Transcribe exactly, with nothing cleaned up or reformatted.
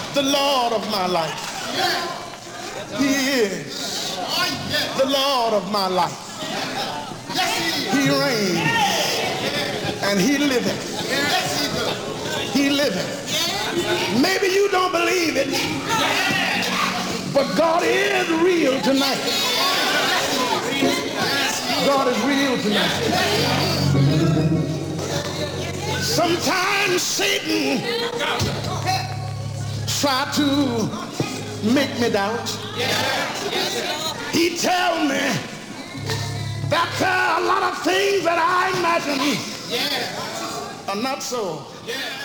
the Lord of my life. He is the Lord of my life. He reigns and he liveth. He liveth. Maybe you don't believe it, but God is real tonight. God is real tonight. Sometimes Satan try to make me doubt. He tell me that there are a lot of things that I imagine are not so.